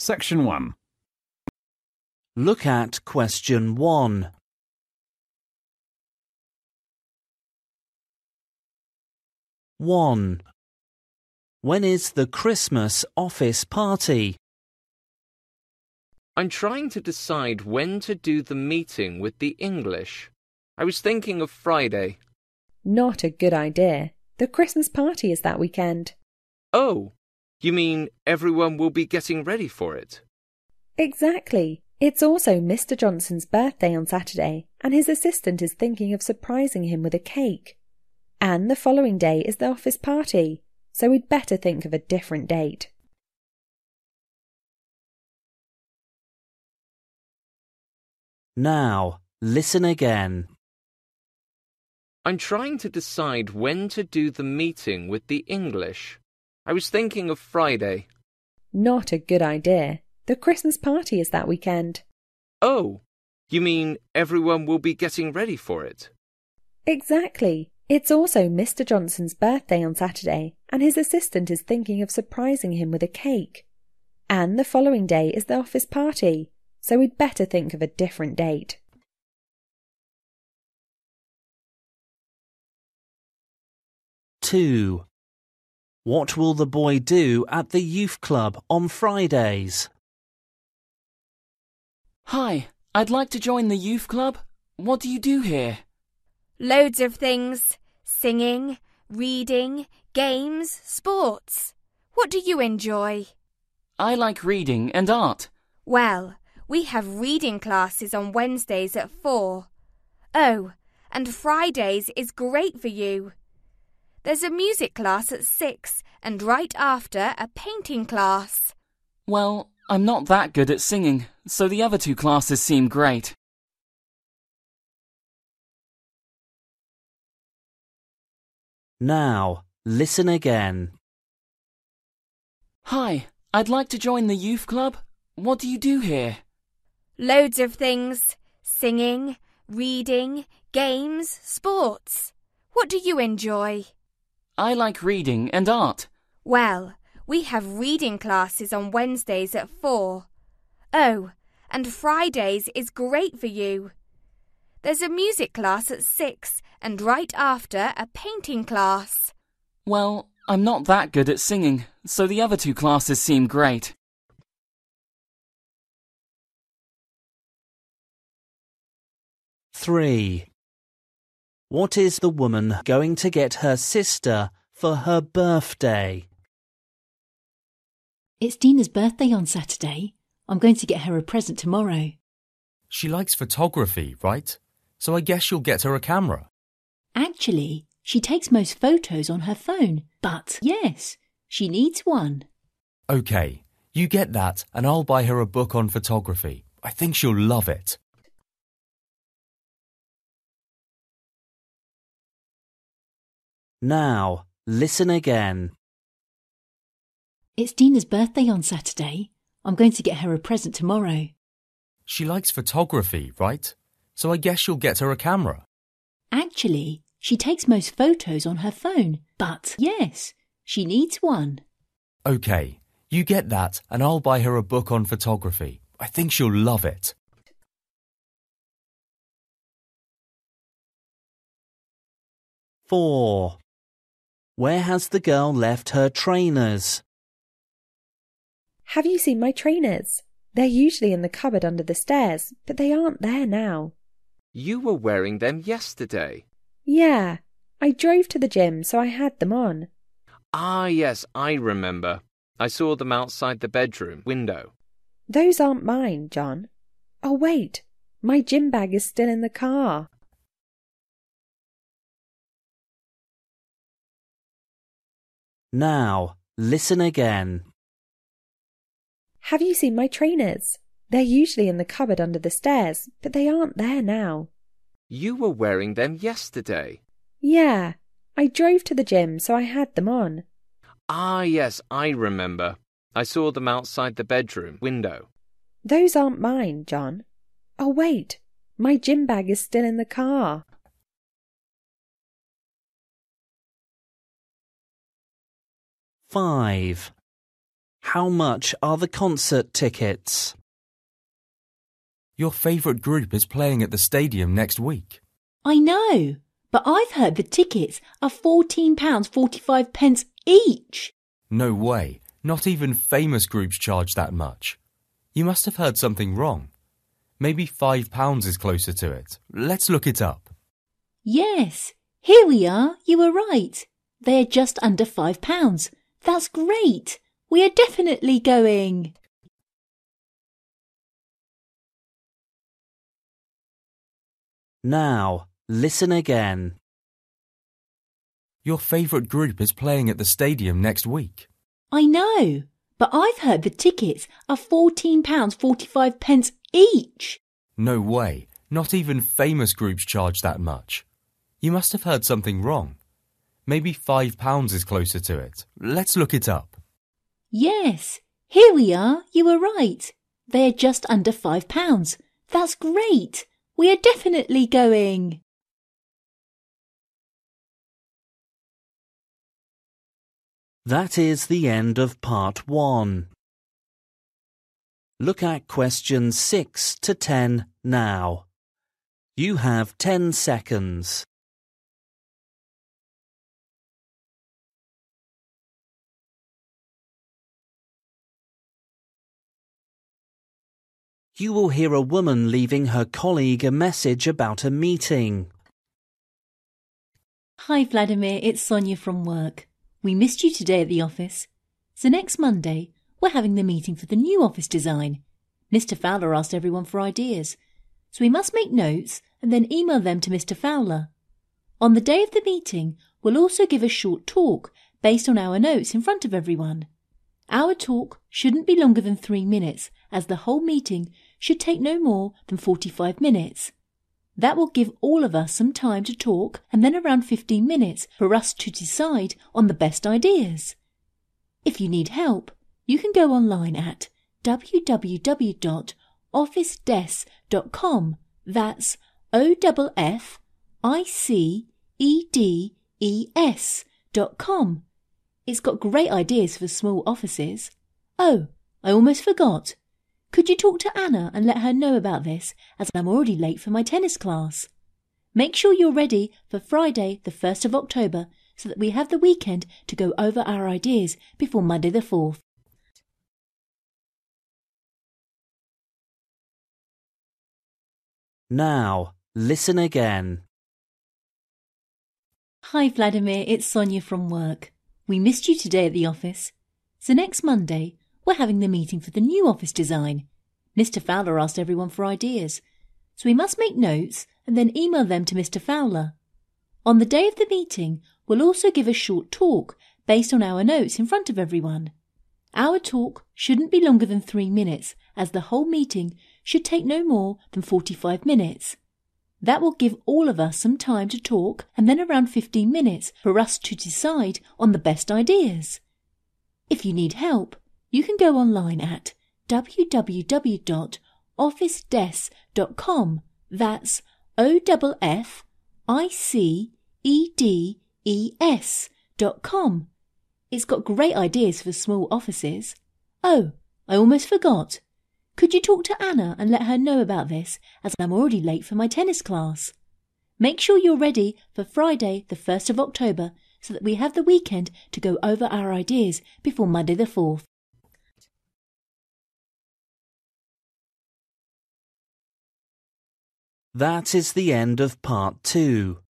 Section 1. Look at question 1. 1. When is the Christmas office party? I'm trying to decide when to do the meeting with the English. I was thinking of Friday. Not a good idea. The Christmas party is that weekend. Oh, you mean everyone will be getting ready for it? Exactly. It's also Mr. Johnson's birthday on Saturday, and his assistant is thinking of surprising him with a cake. And the following day is the office party, so we'd better think of a different date. Now, listen again. I'm trying to decide when to do the meeting with the English. I was thinking of Friday. Not a good idea. The Christmas party is that weekend. Oh, you mean everyone will be getting ready for it? Exactly. It's also Mr. Johnson's birthday on Saturday, and his assistant is thinking of surprising him with a cake. And the following day is the office party, so we'd better think of a different date. Two. What will the boy do at the youth club on Fridays? Hi, I'd like to join the youth club. What do you do here? Loads of things. Singing, reading, games, sports. What do you enjoy? I like reading and art. Well, we have reading classes on Wednesdays at 4. Oh, and Fridays is great for you. There's a music class at 6 and right after a painting class. Well, I'm not that good at singing, so the other two classes seem great. Now, listen again. Hi, I'd like to join the youth club. What do you do here? Loads of things. Singing, reading, games, sports. What do you enjoy? I like reading and art. Well, we have reading classes on Wednesdays at 4. Oh, and Fridays is great for you. There's a music class at 6 and right after a painting class. Well, I'm not that good at singing, so the other two classes seem great. Three. What is the woman going to get her sister for her birthday? It's Dina's birthday on Saturday. I'm going to get her a present tomorrow. She likes photography, right? So I guess you'll get her a camera. Actually, she takes most photos on her phone, but yes, she needs one. OK, you get that and I'll buy her a book on photography. I think she'll love it. Now, listen again. It's Dina's birthday on Saturday. I'm going to get her a present tomorrow. She likes photography, right? So I guess you'll get her a camera. Actually, she takes most photos on her phone, but yes, she needs one. OK, you get that and I'll buy her a book on photography. I think she'll love it. Four. Where has the girl left her trainers? Have you seen my trainers? They're usually in the cupboard under the stairs, but they aren't there now. You were wearing them yesterday. Yeah, I drove to the gym, so I had them on. Ah, yes, I remember. I saw them outside the bedroom window. Those aren't mine, John. Oh, wait, my gym bag is still in the car. Now, listen again. Have you seen my trainers? They're usually in the cupboard under the stairs, but they aren't there now. You were wearing them yesterday. Yeah, I drove to the gym, so I had them on. Ah, yes, I remember. I saw them outside the bedroom window. Those aren't mine, John. Oh, wait, my gym bag is still in the car. 5. How much are the concert tickets? Your favourite group is playing at the stadium next week. I know, but I've heard the tickets are £14.45 each. No way. Not even famous groups charge that much. You must have heard something wrong. Maybe £5 is closer to it. Let's look it up. Yes, here we are. You were right. They are just under £5. That's great. We are definitely going. Now, listen again. Your favourite group is playing at the stadium next week. I know, but I've heard the tickets are £14.45 each. No way. Not even famous groups charge that much. You must have heard something wrong. Maybe £5 is closer to it. Let's look it up. Yes, here we are. You were right. They are just under £5. That's great. We are definitely going. That is the end of part 1. Look at questions 6 to 10 now. You have 10 seconds. You will hear a woman leaving her colleague a message about a meeting. Hi Vladimir, it's Sonia from work. We missed you today at the office. So next Monday, we're having the meeting for the new office design. Mr. Fowler asked everyone for ideas, so we must make notes and then email them to Mr. Fowler. On the day of the meeting, we'll also give a short talk based on our notes in front of everyone. Our talk shouldn't be longer than 3 minutes, as the whole meeting should take no more than 45 minutes. That will give all of us some time to talk and then around 15 minutes for us to decide on the best ideas. If you need help, you can go online at www.officedes.com. That's OFFICEDES.com. It's got great ideas for small offices. Oh, I almost forgot. Could you talk to Anna and let her know about this, as I'm already late for my tennis class? Make sure you're ready for Friday the 1st of October so that we have the weekend to go over our ideas before Monday the 4th. Now, listen again. Hi Vladimir, it's Sonia from work. We missed you today at the office. So next Monday, we're having the meeting for the new office design. Mr. Fowler asked everyone for ideas, so we must make notes and then email them to Mr. Fowler. On the day of the meeting, we'll also give a short talk based on our notes in front of everyone. Our talk shouldn't be longer than 3 minutes, as the whole meeting should take no more than 45 minutes. That will give all of us some time to talk and then around 15 minutes for us to decide on the best ideas. If you need help, you can go online at www.officedes.com. That's OFFICEDES.com. It's got great ideas for small offices. Oh, I almost forgot. Could you talk to Anna and let her know about this, as I'm already late for my tennis class? Make sure you're ready for Friday the 1st of October so that we have the weekend to go over our ideas before Monday the 4th. That is the end of part 2.